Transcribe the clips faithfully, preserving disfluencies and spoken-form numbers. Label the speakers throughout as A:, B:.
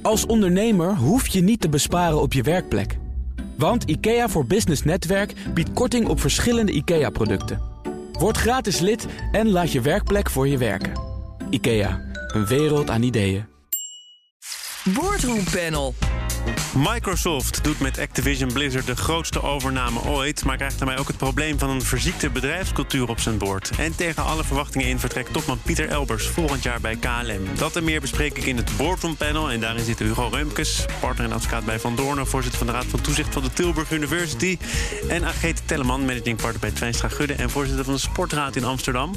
A: Als ondernemer hoef je niet te besparen op je werkplek. Want IKEA voor Business Netwerk biedt korting op verschillende IKEA-producten. Word gratis lid en laat je werkplek voor je werken. IKEA, een wereld aan ideeën.
B: Boardroom Panel.
C: Microsoft doet met Activision Blizzard de grootste overname ooit, maar krijgt daarmee ook het probleem van een verziekte bedrijfscultuur op zijn bord. En tegen alle verwachtingen in vertrekt topman Pieter Elbers volgend jaar bij K L M. Dat en meer bespreek ik in het Boardroom Panel. En daarin zitten Hugo Reumkes, partner en advocaat bij Van Doornen, voorzitter van de Raad van Toezicht van de Tilburg University. En Agete Telleman, managing partner bij Twijnstra Gudde en voorzitter van de Sportraad in Amsterdam.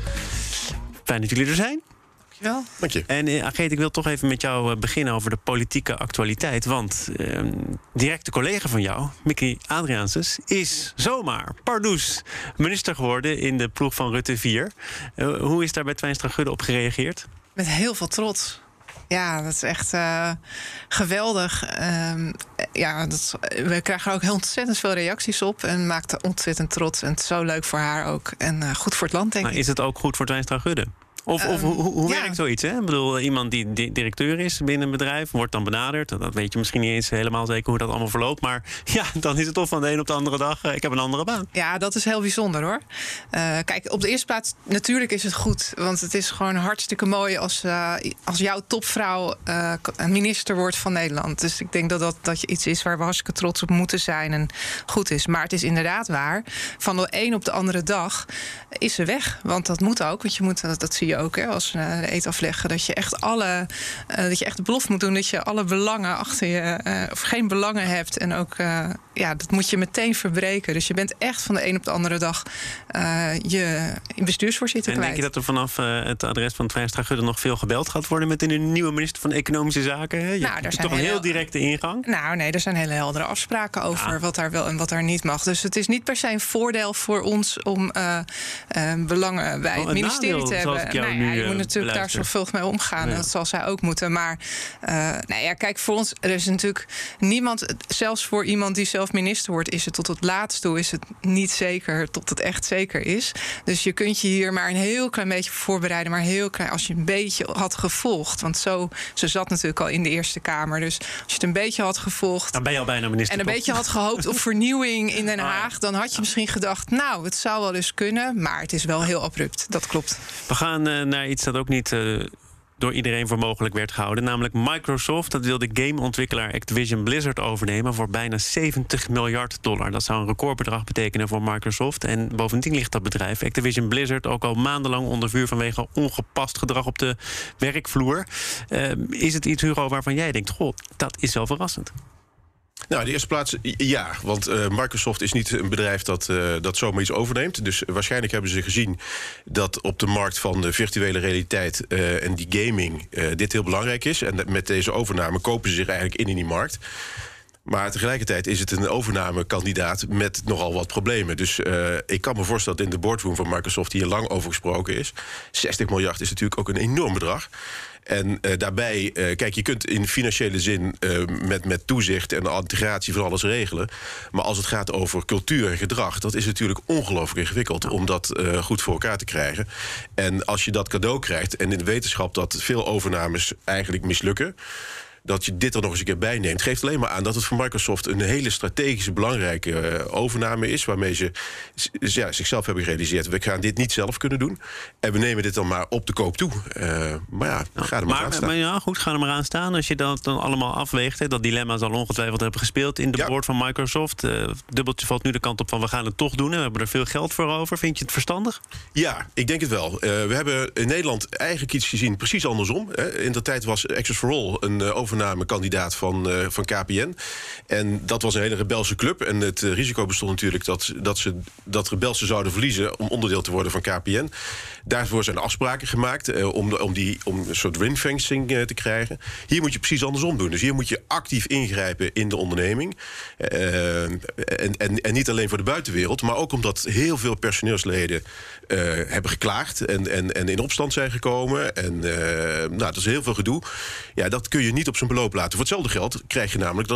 C: Fijn dat jullie er zijn.
D: Ja, dank je.
C: En uh, Agete, ik wil toch even met jou uh, beginnen over de politieke actualiteit. Want uh, directe collega van jou, Mickey Adriaansens, is zomaar, pardoes, minister geworden in de ploeg van Rutte vier. Uh, hoe is daar bij Twijnstra Gudde op gereageerd?
D: Met heel veel trots. Ja, dat is echt uh, geweldig. Um, ja, dat, we krijgen er ook heel ontzettend veel reacties op. En maakt het ontzettend trots. En het is zo leuk voor haar ook. En uh, goed voor het land, denk
C: nou,
D: ik.
C: Is het ook goed voor Twijnstra Gudde? Of, of hoe, hoe
D: ja.
C: werkt zoiets? Hè? Ik bedoel, iemand die di- directeur is binnen een bedrijf, wordt dan benaderd. Dat weet je misschien niet eens helemaal zeker hoe dat allemaal verloopt. Maar ja, dan is het toch van de een op de andere dag, uh, ik heb een andere baan.
D: Ja, dat is heel bijzonder, hoor. Uh, kijk, op de eerste plaats, natuurlijk is het goed. Want het is gewoon hartstikke mooi als, uh, als jouw topvrouw uh, minister wordt van Nederland. Dus ik denk dat, dat dat iets is waar we hartstikke trots op moeten zijn en goed is. Maar het is inderdaad waar. Van de een op de andere dag is ze weg. Want dat moet ook, want je moet, dat, dat zie je ook, hè, als we de eet afleggen, dat je echt alle uh, dat je echt de belofte moet doen dat je alle belangen achter je uh, of geen belangen hebt en ook uh, ja, dat moet je meteen verbreken. Dus je bent echt van de een op de andere dag uh, je bestuursvoorzitter
C: en
D: kwijt.
C: denk je dat er vanaf uh, het adres van Twijnstra Gudde nog veel gebeld gaat worden met een nieuwe minister van Economische Zaken? Hè? Je
D: Nou,
C: hebt
D: er
C: toch
D: zijn
C: een heel
D: hele-
C: directe ingang?
D: Nou, nee, er zijn hele heldere afspraken over
C: Ja.
D: wat daar wel en wat daar niet mag. Dus het is niet per se een voordeel voor ons om uh, uh, belangen bij
C: Oh,
D: het
C: een
D: ministerie
C: nadeel,
D: te
C: zoals
D: hebben.
C: ik jou
D: Nou ja,
C: nu,
D: je
C: uh,
D: moet natuurlijk daar
C: beluister.
D: zorgvuldig mee omgaan.
C: Ja.
D: En dat zal zij ook moeten. Maar uh, nou ja, kijk, voor ons, er is natuurlijk niemand, zelfs voor iemand die zelf minister wordt, is het tot het laatst toe is het niet zeker tot het echt zeker is. Dus je kunt je hier maar een heel klein beetje voor voorbereiden, maar heel klein, als je een beetje had gevolgd. Want zo, ze zat natuurlijk al in de Eerste Kamer. Dus als je het een beetje had gevolgd
C: Dan ben je al bijna minister.
D: en een
C: toch?
D: beetje had gehoopt op vernieuwing in Den
C: Ah, ja.
D: Haag, dan had je misschien gedacht, nou, het zou wel eens kunnen, maar het is wel heel abrupt. Dat klopt.
C: We gaan uh, naar iets dat ook niet uh, door iedereen voor mogelijk werd gehouden. Namelijk Microsoft. Dat wil de gameontwikkelaar Activision Blizzard overnemen voor bijna zeventig miljard dollar. Dat zou een recordbedrag betekenen voor Microsoft. En bovendien ligt dat bedrijf, Activision Blizzard, ook al maandenlang onder vuur vanwege ongepast gedrag op de werkvloer. Uh, is het iets, Hugo, waarvan jij denkt, goh, dat is wel verrassend?
E: Nou, in de eerste plaats ja, want uh, Microsoft is niet een bedrijf dat, uh, dat zomaar iets overneemt. Dus waarschijnlijk hebben ze gezien dat op de markt van de virtuele realiteit uh, en die gaming uh, dit heel belangrijk is. En met deze overname kopen ze zich eigenlijk in in die markt. Maar tegelijkertijd is het een overnamekandidaat met nogal wat problemen. Dus uh, ik kan me voorstellen dat in de boardroom van Microsoft hier lang over gesproken is. zestig miljard is natuurlijk ook een enorm bedrag. En uh, daarbij, uh, kijk, je kunt in financiële zin uh, met, met toezicht en integratie van alles regelen. Maar als het gaat over cultuur en gedrag, dat is natuurlijk ongelooflijk ingewikkeld om dat uh, goed voor elkaar te krijgen. En als je dat cadeau krijgt, en in de wetenschap dat veel overnames eigenlijk mislukken, dat je dit er nog eens een keer bij neemt, geeft alleen maar aan dat het voor Microsoft een hele strategische, belangrijke uh, overname is, waarmee ze ja, zichzelf hebben gerealiseerd, we gaan dit niet zelf kunnen doen. En we nemen dit dan maar op de koop toe. Uh, maar ja,
C: Ja,
E: ga er maar, aan
C: maar,
E: staan.
C: maar ja, goed, ga er maar aan staan. Als je dat dan allemaal afweegt, hè, dat dilemma zal ongetwijfeld hebben gespeeld in de
E: Ja.
C: board van Microsoft. Uh, dubbeltje valt nu de kant op van we gaan het toch doen. En we hebben er veel geld voor over. Vind je het verstandig?
E: Ja, ik denk het wel. Uh, we hebben in Nederland eigenlijk iets gezien precies andersom. Hè. In de tijd was Access for All een uh, overnamekandidaat van, uh, van K P N. En dat was een hele rebelse club. En het uh, risico bestond natuurlijk dat, dat ze dat rebelsen zouden verliezen om onderdeel te worden van K P N. Daarvoor zijn afspraken gemaakt uh, om, de, om, die, om een soort ringfencing uh, te krijgen. Hier moet je precies andersom doen. Dus hier moet je actief ingrijpen in de onderneming. Uh, en, en, en niet alleen voor de buitenwereld, maar ook omdat heel veel personeelsleden uh, hebben geklaagd en, en, en in opstand zijn gekomen. En uh, nou, dat is heel veel gedoe. Ja, dat kun je niet op zijn beloop laten. Voor hetzelfde geld krijg je namelijk dat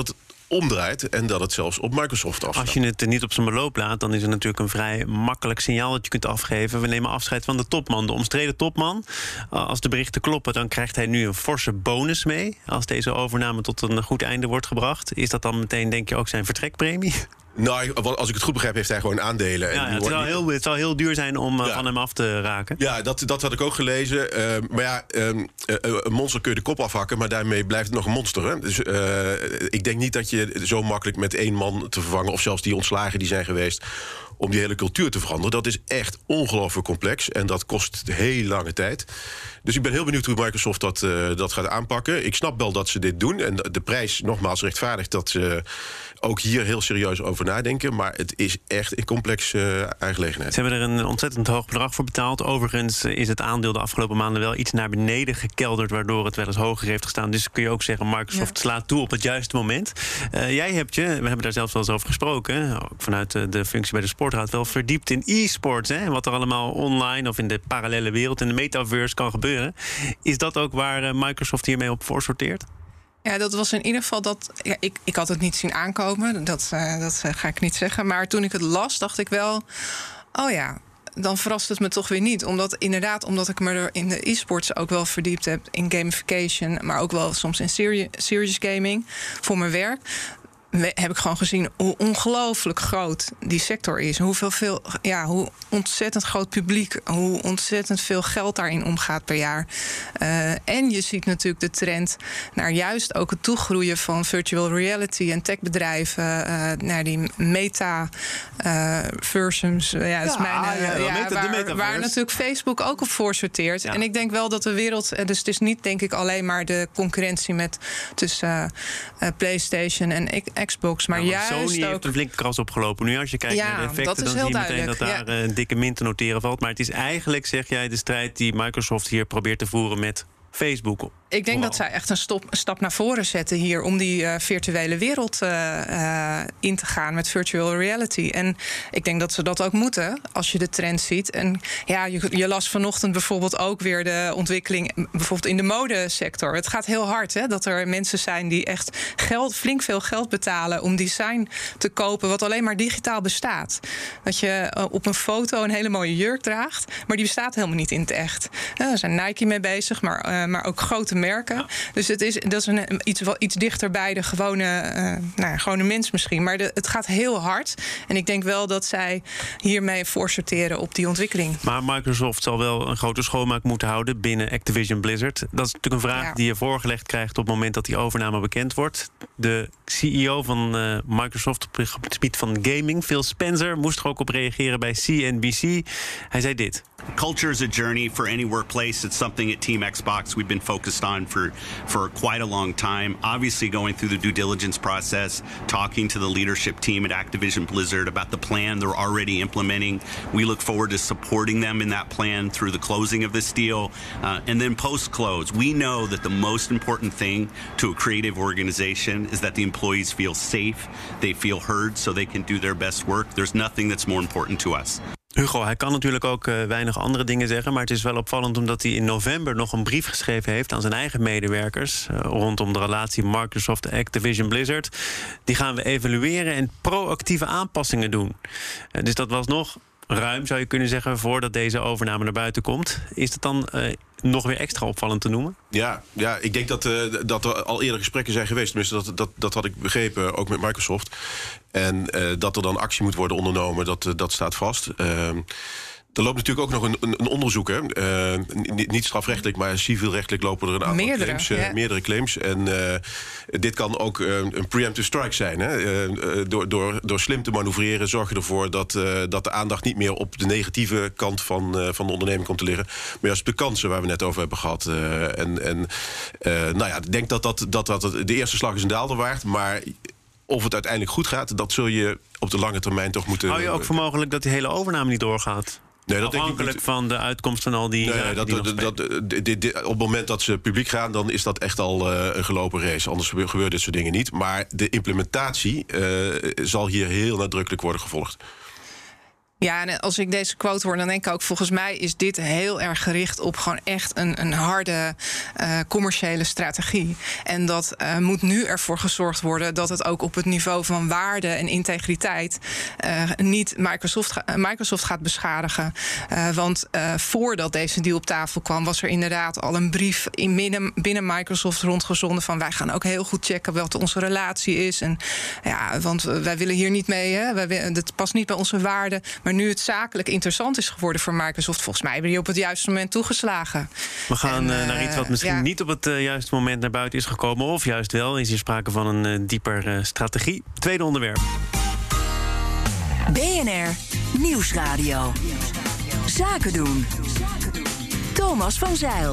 E: omdraait en dat het zelfs op Microsoft afstaat.
C: Als je het niet op zijn beloop laat, dan is het natuurlijk een vrij makkelijk signaal dat je kunt afgeven. We nemen afscheid van de topman, de omstreden topman. Als de berichten kloppen, dan krijgt hij nu een forse bonus mee. Als deze overname tot een goed einde wordt gebracht, is dat dan meteen, denk je, ook zijn vertrekpremie?
E: Nou, als ik het goed begrijp, heeft hij gewoon aandelen.
C: Ja,
E: en
C: ja, het, zal heel, het zal heel duur zijn om ja. van hem af te raken.
E: Ja, dat, dat had ik ook gelezen. Uh, maar ja, um, uh, een monster kun je de kop afhakken, maar daarmee blijft het nog een monster. Hè? Dus uh, ik denk niet dat je zo makkelijk met één man te vervangen, of zelfs die ontslagen die zijn geweest, om die hele cultuur te veranderen. Dat is echt ongelooflijk complex en dat kost heel lange tijd. Dus ik ben heel benieuwd hoe Microsoft dat, uh, dat gaat aanpakken. Ik snap wel dat ze dit doen en de prijs nogmaals rechtvaardigt dat ze ook hier heel serieus over nadenken. Maar het is echt een complexe uh, aangelegenheid.
C: Ze hebben er een ontzettend hoog bedrag voor betaald. Overigens is het aandeel de afgelopen maanden wel iets naar beneden gekelderd, waardoor het wel eens hoger heeft gestaan. Dus kun je ook zeggen, Microsoft ja. slaat toe op het juiste moment. Uh, jij hebt je, we hebben daar zelfs wel eens over gesproken, ook vanuit de, de functie bij de Sportraad, wel verdiept in e-sports. Hè? Wat er allemaal online of in de parallele wereld, in de metaverse kan gebeuren. Is dat ook waar uh, Microsoft hiermee op voorsorteert?
D: Ja, dat was in ieder geval dat. Ja, ik, ik had het niet zien aankomen. Dat, uh, dat uh, ga ik niet zeggen. Maar toen ik het las, dacht ik wel. Oh ja, dan verrast het me toch weer niet. Omdat inderdaad, omdat ik me er in de e-sports ook wel verdiept heb. In gamification, maar ook wel soms in seri- serious gaming. Voor mijn werk. Heb ik gewoon gezien hoe ongelooflijk groot die sector is. Hoeveel veel, ja, hoe ontzettend groot publiek, hoe ontzettend veel geld daarin omgaat per jaar. Uh, en je ziet natuurlijk de trend naar juist ook het toegroeien van virtual reality en techbedrijven uh, naar die meta uh, versions. Uh, ja, dat is mijn, uh, ja, ja, meta, waar, waar natuurlijk Facebook ook op voor sorteert. Ja. En ik denk wel dat de wereld, dus het is niet denk ik alleen maar de concurrentie met tussen uh, uh, PlayStation en Xbox, maar ja, juist
C: Sony
D: ook
C: heeft een flinke kras opgelopen. Nu als je kijkt
D: ja,
C: naar de effecten, dan zie je meteen dat daar ja. een dikke min te noteren valt. Maar het is eigenlijk, zeg jij, de strijd die Microsoft hier probeert te voeren met Facebook.
D: Ik denk wow. dat zij echt een, stop, een stap naar voren zetten hier om die uh, virtuele wereld uh, uh, in te gaan met virtual reality. En ik denk dat ze dat ook moeten als je de trend ziet. En ja, je, je las vanochtend bijvoorbeeld ook weer de ontwikkeling bijvoorbeeld in de modesector. Het gaat heel hard, hè, dat er mensen zijn die echt geld, flink veel geld betalen om design te kopen wat alleen maar digitaal bestaat. Dat je uh, op een foto een hele mooie jurk draagt, maar die bestaat helemaal niet in het echt. Uh, daar zijn Nike mee bezig, maar, uh, maar ook grote merken. Ja. Dus het is, dat is een, iets, wel iets dichter bij de gewone, uh, nou, gewone mens misschien. Maar de, het gaat heel hard. En ik denk wel dat zij hiermee voorsorteren op die ontwikkeling.
C: Maar Microsoft zal wel een grote schoonmaak moeten houden binnen Activision Blizzard. Dat is natuurlijk een vraag ja. die je voorgelegd krijgt op het moment dat die overname bekend wordt. De C E O van uh, Microsoft op het gebied van gaming, Phil Spencer, moest er ook op reageren bij C N B C. Hij zei dit.
F: Culture is a journey for any workplace. It's something at Team Xbox we've been focused on for, for quite a long time. Obviously going through the due diligence process, talking to the leadership team at Activision Blizzard about the plan they're already implementing. We look forward to supporting them in that plan through the closing of this deal. Uh, and then post-close, we know that the most important thing to a creative organization is that the employees feel safe, they feel heard, so they can do their best work. There's nothing that's more important to us.
C: Hugo, hij kan natuurlijk ook uh, weinig andere dingen zeggen, maar het is wel opvallend omdat hij in november nog een brief geschreven heeft aan zijn eigen medewerkers uh, rondom de relatie Microsoft-Activision Blizzard. Die gaan we evalueren en proactieve aanpassingen doen. Uh, dus dat was nog ruim, zou je kunnen zeggen, voordat deze overname naar buiten komt. Is het dan uh, nog weer extra opvallend te noemen?
E: Ja, ja ik denk dat, uh, dat er al eerder gesprekken zijn geweest. Tenminste, dat, dat, dat had ik begrepen, ook met Microsoft. En uh, dat er dan actie moet worden ondernomen, dat, uh, dat staat vast. Uh, Er loopt natuurlijk ook nog een, een, een onderzoek. Hè? Uh, niet, niet strafrechtelijk, maar civielrechtelijk lopen er een aantal
D: meerdere,
E: claims. Uh,
D: ja.
E: Meerdere claims. En uh, dit kan ook uh, een preemptive strike zijn. Hè? Uh, door, door, door slim te manoeuvreren zorg je ervoor dat, uh, dat de aandacht niet meer op de negatieve kant van, uh, van de onderneming komt te liggen. Maar juist op de kansen waar we net over hebben gehad. Uh, en en uh, nou ja, ik denk dat dat, dat dat de eerste slag is een daalder waard. Maar of het uiteindelijk goed gaat, dat zul je op de lange termijn toch moeten.
C: Hou je ook voor mogelijk dat die hele overname niet doorgaat?
E: Nee, dat
C: afhankelijk
E: denk ik
C: van de uitkomst van al die.
E: Nee,
C: uh,
E: dat,
C: die
E: dat, dat, dit, dit, dit, op het moment dat ze publiek gaan, dan is dat echt al uh, een gelopen race. Anders gebeuren dit soort dingen niet. Maar de implementatie uh, zal hier heel nadrukkelijk worden gevolgd.
D: Ja, en als ik deze quote hoor, dan denk ik ook... volgens mij is dit heel erg gericht op gewoon echt een, een harde uh, commerciële strategie. En dat uh, moet nu ervoor gezorgd worden... dat het ook op het niveau van waarde en integriteit... Uh, niet Microsoft, ga, Microsoft gaat beschadigen. Uh, want uh, voordat deze deal op tafel kwam... was er inderdaad al een brief in binnen, binnen Microsoft rondgezonden... van wij gaan ook heel goed checken wat onze relatie is. En, ja, want wij willen hier niet mee, hè. Wij, dat past niet bij onze waarden... Maar nu het zakelijk interessant is geworden voor Microsoft... volgens mij hebben die op het juiste moment toegeslagen.
C: We gaan
D: en, uh,
C: naar iets wat misschien ja. niet op het uh, juiste moment naar buiten is gekomen... of juist wel, is hier sprake van een uh, dieper uh, strategie. Tweede onderwerp.
B: B N R Nieuwsradio. Zaken doen. Thomas van Zeil.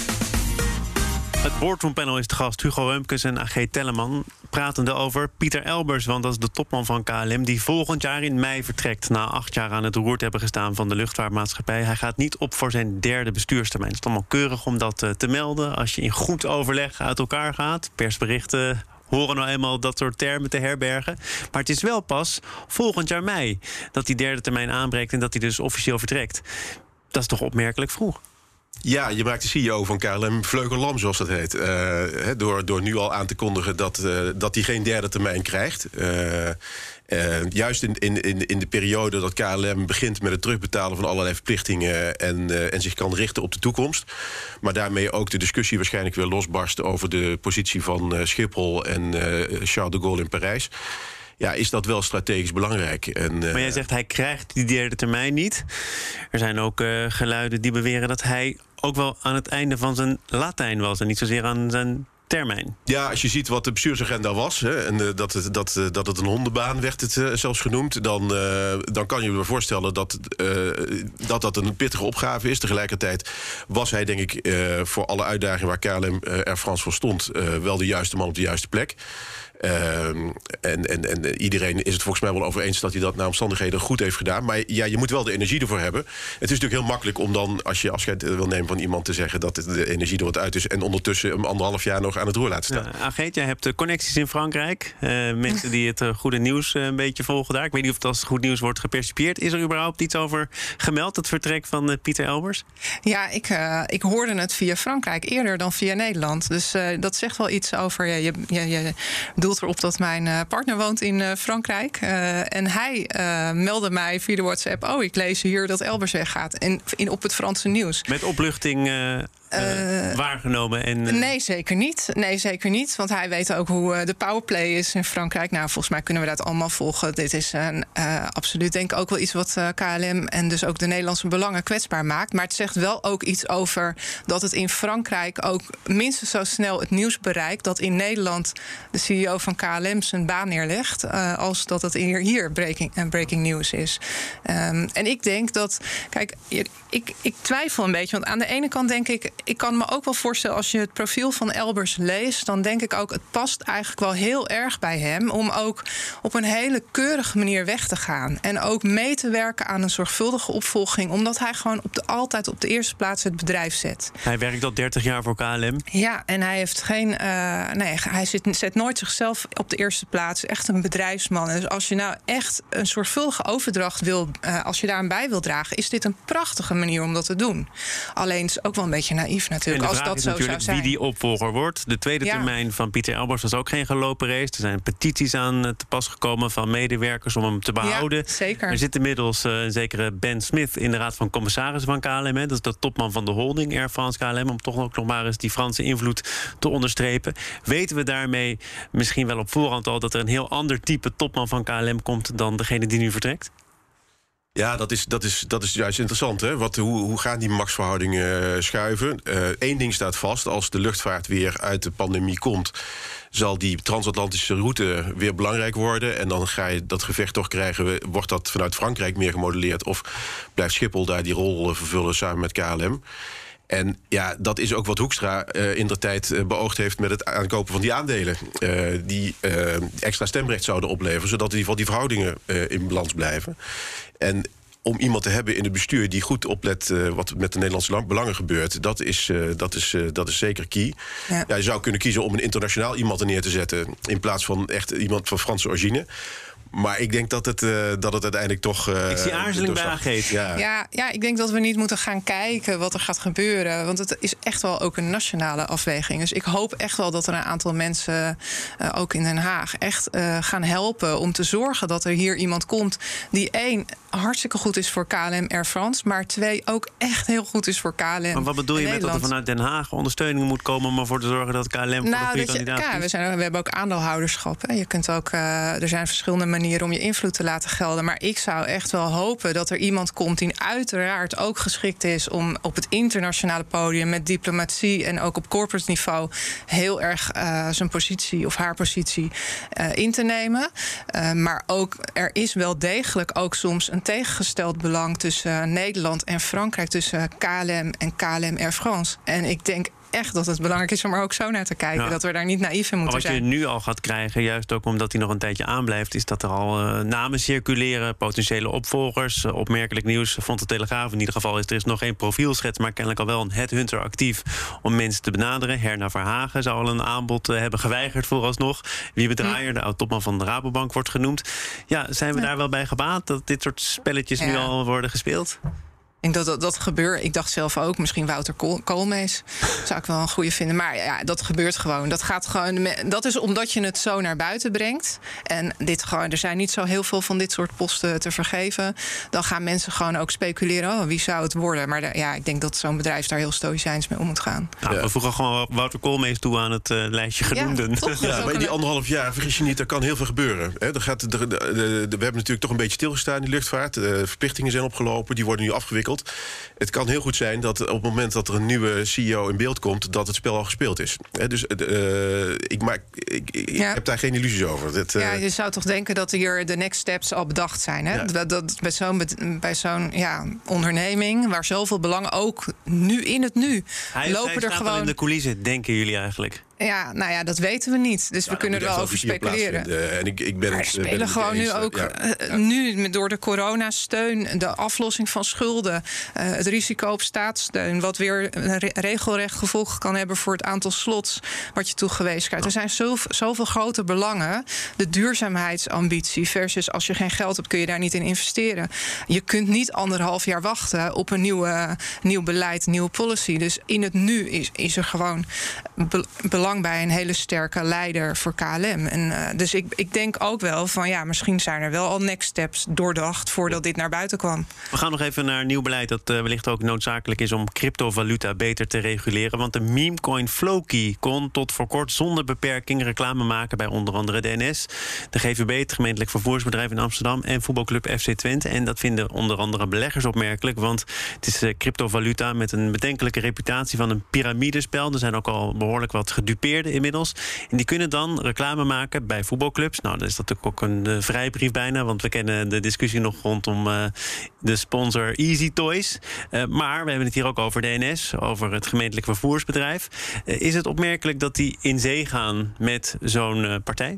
C: Het boardroompanel is de gast. Hugo Reumkes en A G Telleman pratende over Pieter Elbers. Want dat is de topman van K L M die volgend jaar in mei vertrekt. Na acht jaar aan het roer te hebben gestaan van de luchtvaartmaatschappij. Hij gaat niet op voor zijn derde bestuurstermijn. Het is allemaal keurig om dat uh, te melden. Als je in goed overleg uit elkaar gaat. Persberichten horen nou eenmaal dat soort termen te herbergen. Maar het is wel pas volgend jaar mei dat die derde termijn aanbreekt... en dat hij dus officieel vertrekt. Dat is toch opmerkelijk vroeg?
E: Ja, je maakt de C E O van K L M vleugellam, zoals dat heet. Uh, he, door, door nu al aan te kondigen dat uh, dat hij geen derde termijn krijgt. Uh, uh, juist in, in, in de periode dat K L M begint met het terugbetalen van allerlei verplichtingen... en, uh, en zich kan richten op de toekomst. Maar daarmee ook de discussie waarschijnlijk weer losbarst... over de positie van uh, Schiphol en uh, Charles de Gaulle in Parijs. Ja, is dat wel strategisch belangrijk. En, uh,
C: maar jij zegt hij krijgt die derde termijn niet. Er zijn ook uh, geluiden die beweren dat hij ook wel aan het einde van zijn Latijn was... en niet zozeer aan zijn termijn. Ja,
E: als je ziet wat de bestuursagenda was... Hè, en uh, dat, het, dat, uh, dat het een hondenbaan werd het uh, zelfs genoemd... Dan, uh, dan kan je je voorstellen dat, uh, dat dat een pittige opgave is. Tegelijkertijd was hij, denk ik, uh, voor alle uitdagingen... waar K L M uh, Air France voor stond... Uh, wel de juiste man op de juiste plek. Uh, en, en, en iedereen is het volgens mij wel over eens dat hij dat naar omstandigheden goed heeft gedaan. Maar ja, je moet wel de energie ervoor hebben. Het is natuurlijk heel makkelijk om dan, als je afscheid wil nemen van iemand, te zeggen dat de energie er wat uit is en ondertussen een anderhalf jaar nog aan het roer laten staan.
C: Ja, Ageet, jij hebt connecties in Frankrijk. Uh, mensen die het uh, goede nieuws uh, een beetje volgen daar. Ik weet niet of het als goed nieuws wordt gepercipieerd. Is er überhaupt iets over gemeld, het vertrek van uh, Pieter Elbers?
D: Ja, ik, uh, ik hoorde het via Frankrijk eerder dan via Nederland. Dus uh, dat zegt wel iets over... Ja, je, je, je doelt erop dat mijn uh, partner woont in uh, Frankrijk. Uh, en hij uh, meldde mij via de WhatsApp... oh, ik lees hier dat Elbers weggaat. En in, op het Franse nieuws.
C: Met opluchting... Uh... Uh, waargenomen? En, uh...
D: Nee, zeker niet. Nee, zeker niet. Want hij weet ook hoe uh, de powerplay is in Frankrijk. Nou, volgens mij kunnen we dat allemaal volgen. Dit is uh, uh, absoluut denk ik ook wel iets wat uh, K L M... en dus ook de Nederlandse belangen kwetsbaar maakt. Maar het zegt wel ook iets over dat het in Frankrijk... ook minstens zo snel het nieuws bereikt... dat in Nederland de C E O van K L M zijn baan neerlegt... Uh, als dat het hier, hier breaking, uh, breaking news is. Um, en ik denk dat... Kijk, ik, ik twijfel een beetje. Want aan de ene kant denk ik... Ik kan me ook wel voorstellen, als je het profiel van Elbers leest... dan denk ik ook, het past eigenlijk wel heel erg bij hem... om ook op een hele keurige manier weg te gaan. En ook mee te werken aan een zorgvuldige opvolging... omdat hij gewoon op de, altijd op de eerste plaats het bedrijf zet.
C: Hij werkt al dertig jaar voor K L M.
D: Ja, en hij heeft geen... Uh, nee, hij zet, zet nooit zichzelf op de eerste plaats. Echt een bedrijfsman. Dus als je nou echt een zorgvuldige overdracht wil... Uh, als je daar aan bij wil dragen... is dit een prachtige manier om dat te doen. Alleen het is ook wel een beetje naïef natuurlijk,
C: en de
D: als dat
C: is
D: zo
C: natuurlijk
D: zou zijn.
C: Wie die opvolger wordt. De tweede
D: ja.
C: termijn van Pieter Elbers was ook geen gelopen race. Er zijn petities aan te pas gekomen van medewerkers om hem te behouden.
D: Ja, zeker.
C: Er zit inmiddels uh, een zekere Ben Smith in de raad van commissarissen van K L M. Hè. Dat is de topman van de holding Air France K L M. Om toch ook nog maar eens die Franse invloed te onderstrepen. Weten we daarmee misschien wel op voorhand al dat er een heel ander type topman van K L M komt dan degene die nu vertrekt?
E: Ja, dat is, dat is, dat is juist interessant. Hè? Wat, hoe, hoe gaan die machtsverhoudingen uh, schuiven? Eén uh, ding staat vast. Als de luchtvaart weer uit de pandemie komt... zal die transatlantische route weer belangrijk worden. En dan ga je dat gevecht toch krijgen. Wordt dat vanuit Frankrijk meer gemodelleerd? Of blijft Schiphol daar die rol uh, vervullen samen met K L M? En ja, dat is ook wat Hoekstra uh, in de tijd uh, beoogd heeft... met het aankopen van die aandelen. Uh, die uh, extra stemrecht zouden opleveren... zodat in ieder geval die verhoudingen uh, in balans blijven. En om iemand te hebben in het bestuur die goed oplet... Uh, wat met de Nederlandse belangen gebeurt... dat is, uh, dat is, uh, dat is zeker key. Ja. Ja, je zou kunnen kiezen om een internationaal iemand er neer te zetten... in plaats van echt iemand van Franse origine... maar ik denk dat het, uh, dat het uiteindelijk toch... Uh,
C: ik zie aarzeling bij Ageet.
D: Ja. Ja, ja, ik denk dat we niet moeten gaan kijken wat er gaat gebeuren. Want het is echt wel ook een nationale afweging. Dus ik hoop echt wel dat er een aantal mensen, uh, ook in Den Haag, echt uh, gaan helpen om te zorgen dat er hier iemand komt die één, hartstikke goed is voor K L M Air France, maar twee, ook echt heel goed is voor K L M.
C: Maar wat bedoel je met dat er vanuit Den Haag ondersteuning moet komen om ervoor te zorgen dat K L M voor
D: nou,
C: de goede kandidaat is?
D: Ja, we, zijn, we hebben ook aandeelhouderschap. Hè. Je kunt ook, uh, er zijn verschillende manieren om je invloed te laten gelden. Maar ik zou echt wel hopen dat er iemand komt die uiteraard ook geschikt is om op het internationale podium met diplomatie en ook op corporate niveau heel erg uh, zijn positie of haar positie uh, in te nemen. Uh, maar ook er is wel degelijk ook soms een tegengesteld belang tussen uh, Nederland en Frankrijk, tussen K L M en K L M Air France. En ik denk echt dat het belangrijk is om er ook zo naar te kijken. Ja. Dat we daar niet naïef in moeten zijn.
C: Maar wat je nu al gaat krijgen, juist ook omdat hij nog een tijdje aanblijft, is dat er al uh, namen circuleren, potentiële opvolgers. Uh, opmerkelijk nieuws vond de Telegraaf in ieder geval is er is nog geen profielschets, maar kennelijk al wel een headhunter actief om mensen te benaderen. Herna Verhagen zou al een aanbod uh, hebben geweigerd vooralsnog. Wiebe Draaier, hm. de oud-topman van de Rabobank, wordt genoemd. Ja, zijn we ja. daar wel bij gebaat dat dit soort spelletjes ja. nu al worden gespeeld?
D: Ik denk dat, dat dat gebeurt. Ik dacht zelf ook, misschien Wouter Kool, Koolmees. Zou ik wel een goede vinden. Maar ja, dat gebeurt gewoon. Dat gaat gewoon. Dat is omdat je het zo naar buiten brengt. En dit gewoon, er zijn niet zo heel veel van dit soort posten te vergeven. Dan gaan mensen gewoon ook speculeren. Oh, wie zou het worden? Maar de, ja, ik denk dat zo'n bedrijf daar heel stoïcijns mee om moet gaan.
C: Nou, ja. We voegen gewoon Wouter Koolmees toe aan het uh, lijstje genoemden.
E: Ja, toch, ja, maar in die anderhalf jaar, vergis je niet, er kan heel veel gebeuren. He, er gaat, de, de, de, de, we hebben natuurlijk toch een beetje stilgestaan in de luchtvaart. De verplichtingen zijn opgelopen, die worden nu afgewikkeld. Het kan heel goed zijn dat op het moment dat er een nieuwe C E O in beeld komt, dat het spel al gespeeld is. He, dus uh, ik, maak, ik, ik ja. heb daar geen illusies over. Dat, uh...
D: Ja, je zou toch denken dat hier de next steps al bedacht zijn. Hè? Ja. Dat, dat, bij zo'n, bij zo'n ja, onderneming waar zoveel belangen ook nu in het nu
C: hij,
D: lopen
C: hij
D: er gewoon
C: in de coulissen, denken jullie eigenlijk?
D: Ja, nou ja, dat weten we niet. Dus ja, we kunnen er wel over speculeren.
E: En ik, ik ben
D: er spelen ben gewoon nu ook ja. uh, nu door de coronasteun, de aflossing van schulden, uh, het risico op staatssteun, wat weer een re- regelrecht gevolg kan hebben voor het aantal slots wat je toegewezen krijgt. Er zijn zoveel, zoveel grote belangen. De duurzaamheidsambitie versus als je geen geld hebt kun je daar niet in investeren. Je kunt niet anderhalf jaar wachten op een nieuwe, nieuw beleid, nieuwe policy. Dus in het nu is, is er gewoon be- belang bij een hele sterke leider voor K L M. En, uh, dus ik, ik denk ook wel van ja, misschien zijn er wel al next steps doordacht voordat dit naar buiten kwam.
C: We gaan nog even naar nieuw beleid dat uh, wellicht ook noodzakelijk is om cryptovaluta beter te reguleren. Want de memecoin Floki kon tot voor kort zonder beperking reclame maken bij onder andere de N S, de G V B, het gemeentelijk vervoersbedrijf in Amsterdam en voetbalclub F C Twente. En dat vinden onder andere beleggers opmerkelijk, want het is uh, cryptovaluta met een bedenkelijke reputatie van een piramidespel. Er zijn ook al behoorlijk wat gedupeerden inmiddels. En die kunnen dan reclame maken bij voetbalclubs. Nou, dat is natuurlijk ook een uh, vrijbrief bijna, want we kennen de discussie nog rondom uh, de sponsor Easy Toys. Uh, maar we hebben het hier ook over de N S, over het gemeentelijk vervoersbedrijf. Uh, is het opmerkelijk dat die in zee gaan met zo'n uh, partij?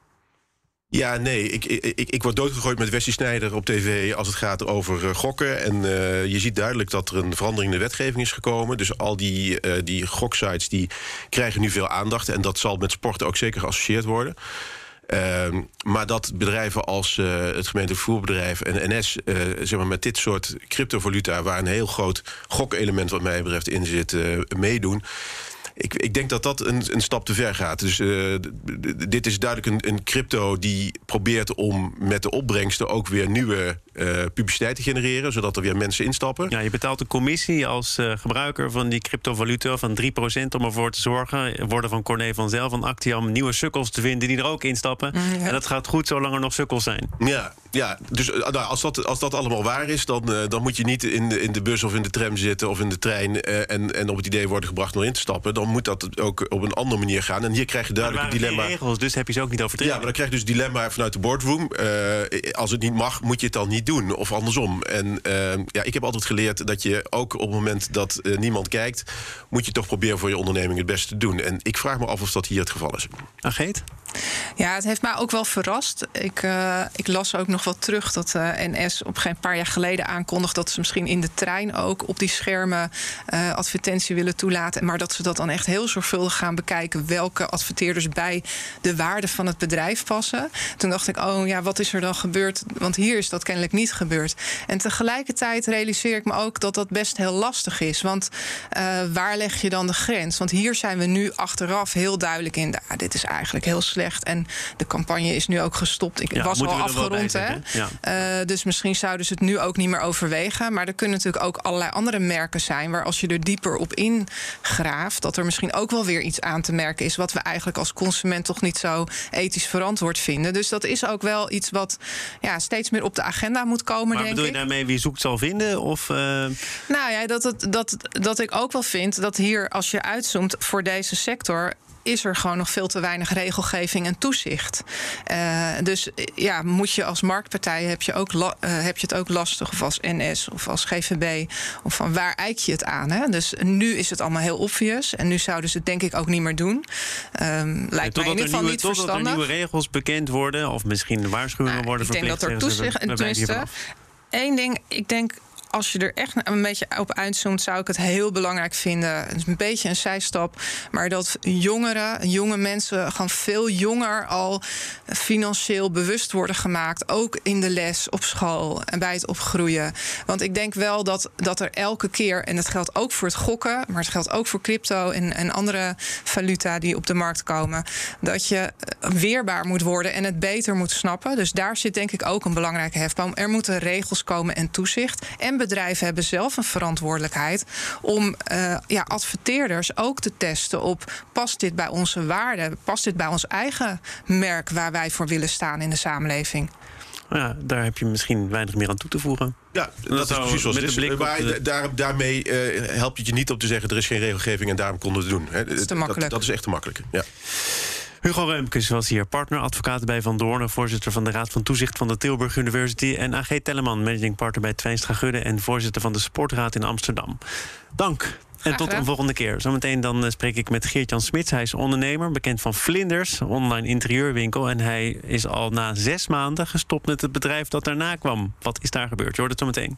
E: Ja, nee. Ik, ik, ik word doodgegooid met Wesley Snijder op tv als het gaat over uh, gokken. En uh, je ziet duidelijk dat er een verandering in de wetgeving is gekomen. Dus al die, uh, die goksites die krijgen nu veel aandacht. En dat zal met sport ook zeker geassocieerd worden. Uh, maar dat bedrijven als uh, het gemeentelijk vervoerbedrijf en N S... Uh, zeg maar met dit soort cryptovaluta, waar een heel groot gokelement wat mij betreft in zit, uh, meedoen. Ik, ik denk dat dat een, een stap te ver gaat. Dus uh, d- d- dit is duidelijk een, een crypto die probeert om met de opbrengsten ook weer nieuwe uh, publiciteit te genereren, zodat er weer mensen instappen.
C: Ja, je betaalt een commissie als uh, gebruiker van die cryptovaluta van drie procent om ervoor te zorgen, worden van Corné van Zijl van Actiam, nieuwe sukkels te vinden die er ook instappen. Mm, ja. En dat gaat goed zolang er nog sukkels zijn.
E: Ja, ja dus uh, nou, als, dat, als dat allemaal waar is, dan, uh, dan moet je niet in de, in de bus of in de tram zitten of in de trein uh, en, en op het idee worden gebracht om erin te stappen. Dan moet dat ook op een andere manier gaan. En hier krijg je duidelijk een dilemma.
C: Regels, dus heb je ze ook niet overtreden.
E: Ja, maar dan krijg je dus dilemma vanuit de boardroom. Uh, als het niet mag, moet je het dan niet doen of andersom. En uh, ja, ik heb altijd geleerd dat je ook op het moment dat uh, niemand kijkt, moet je toch proberen voor je onderneming het beste te doen. En ik vraag me af of dat hier het geval is.
C: Ageet?
D: Ja, het heeft mij ook wel verrast. Ik, uh, ik las ook nog wat terug dat uh, N S op geen paar jaar geleden aankondigde dat ze misschien in de trein ook op die schermen uh, advertentie willen toelaten. Maar dat ze dat dan echt heel zorgvuldig gaan bekijken welke adverteerders bij de waarde van het bedrijf passen. Toen dacht ik, oh ja, wat is er dan gebeurd? Want hier is dat kennelijk niet gebeurd. En tegelijkertijd realiseer ik me ook dat dat best heel lastig is. Want uh, waar leg je dan de grens? Want hier zijn we nu achteraf heel duidelijk in. Ah, dit is eigenlijk heel slecht. En de campagne is nu ook gestopt. Ik
C: ja,
D: was al afgerond, hè? Ja. Uh, dus misschien zouden ze het nu ook niet meer overwegen. Maar er kunnen natuurlijk ook allerlei andere merken zijn waar als je er dieper op ingraaft, dat er misschien ook wel weer iets aan te merken is wat we eigenlijk als consument toch niet zo ethisch verantwoord vinden. Dus dat is ook wel iets wat ja, steeds meer op de agenda moet komen,
C: maar
D: denk ik.
C: Maar bedoel je daarmee wie zoekt zal vinden? Of, uh...
D: Nou ja, dat, het, dat, dat ik ook wel vind dat hier, als je uitzoomt voor deze sector, is er gewoon nog veel te weinig regelgeving en toezicht. Uh, dus ja, moet je als marktpartij, heb je, ook la, uh, heb je het ook lastig, of als N S of als G V B, of van waar eik je het aan? Hè? Dus nu is het allemaal heel obvious en nu zouden ze het denk ik ook niet meer doen. Um, lijkt mij in ieder geval niet verstandig.
C: Totdat er nieuwe regels bekend worden, of misschien waarschuwingen nou, worden
D: ik
C: verplicht.
D: Ik denk dat er toezicht, en tenminste, één ding, ik denk, als je er echt een beetje op uitzoomt, zou ik het heel belangrijk vinden. Het is een beetje een zijstap, maar dat jongeren, jonge mensen gewoon veel jonger al financieel bewust worden gemaakt. Ook in de les, op school en bij het opgroeien. Want ik denk wel dat, dat er elke keer, en dat geldt ook voor het gokken, maar het geldt ook voor crypto en, en andere valuta die op de markt komen, dat je weerbaar moet worden en het beter moet snappen. Dus daar zit denk ik ook een belangrijke hefboom. Er moeten regels komen en toezicht. En bedrijven hebben zelf een verantwoordelijkheid om uh, ja, adverteerders ook te testen op, past dit bij onze waarden? Past dit bij ons eigen merk waar wij voor willen staan in de samenleving?
C: Ja, daar heb je misschien weinig meer aan toe te voegen.
E: Ja, dat, dat is precies zoals het is. Maar de... daar, daarmee uh, helpt het je niet op te zeggen, er is geen regelgeving en daarom konden we het doen. Hè.
D: Dat is te makkelijk.
E: Dat, dat is echt te makkelijk, ja.
C: Hugo Reumkes was hier, partneradvocaat bij Van Doornen, voorzitter van de Raad van Toezicht van de Tilburg University, en Ageet Telleman, managing partner bij Twijnstra Gudde en voorzitter van de Sportraad in Amsterdam. Dank. En tot een volgende keer. Zometeen dan spreek ik met Geert-Jan Smits. Hij is ondernemer, bekend van Vlinders, een online interieurwinkel. En hij is al na zes maanden gestopt met het bedrijf dat daarna kwam. Wat is daar gebeurd? Je hoort het zometeen.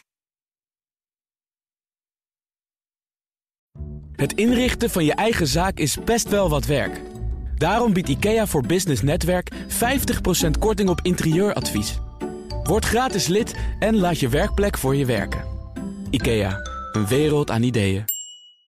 A: Het inrichten van je eigen zaak is best wel wat werk. Daarom biedt IKEA voor Business Netwerk vijftig procent korting op interieuradvies. Word gratis lid en laat je werkplek voor je werken. IKEA, een wereld aan ideeën.